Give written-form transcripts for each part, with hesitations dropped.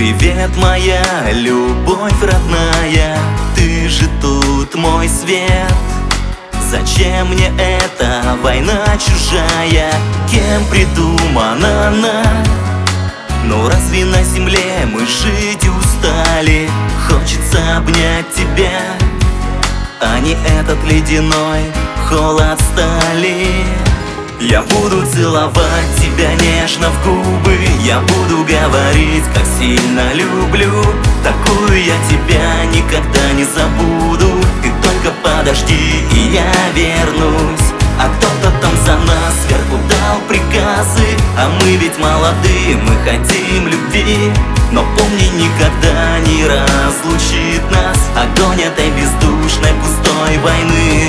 Привет, моя любовь родная, ты же тут мой свет. Зачем мне эта война чужая, кем придумана она? Но разве на земле мы жить устали? Хочется обнять тебя, а не этот ледяной холод стали. Я буду целовать тебя нежно в губы, я буду говорить, как сильно люблю. Такую я тебя никогда не забуду. Ты только подожди, и я вернусь. А кто-то там за нас сверху дал приказы, а мы ведь молоды, мы хотим любви. Но помни, никогда не разлучит нас огонь этой бездушной пустой войны.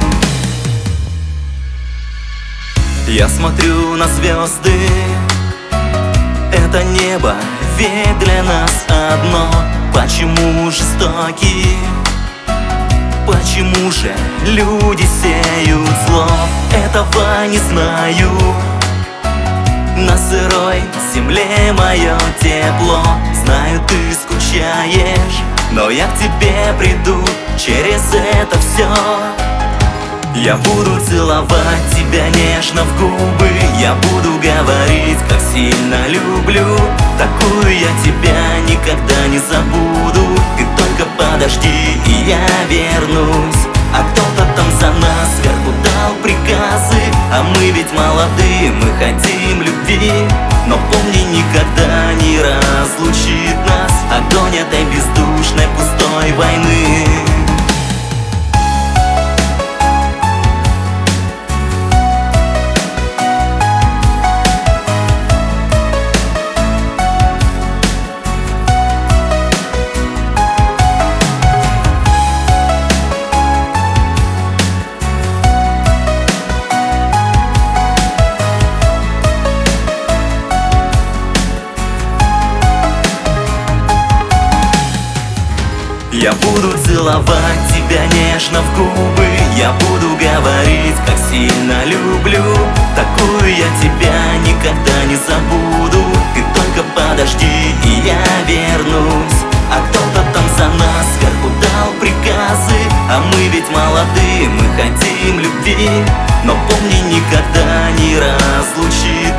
Я смотрю на звезды, это небо ведь для нас одно. Почему жестоки? Почему же люди сеют зло? Этого не знаю. На сырой земле мое тепло. Знаю, ты скучаешь, но я к тебе приду через это все. Я буду целовать тебя нежно в губы, я буду говорить, как сильно люблю. Такую я тебя никогда не забуду. Ты только подожди, и я вернусь. А кто-то там за нас сверху дал приказы, а мы ведь молоды, мы хотим любви. Но помни, никогда не разлучит нас огонь этой бездушной пустой войны. Я буду целовать тебя нежно в губы, я буду говорить, как сильно люблю. Такую я тебя никогда не забуду. Ты только подожди, и я вернусь. А кто-то там за нас сверху дал приказы, а мы ведь молоды, мы хотим любви. Но помни, никогда не разлучит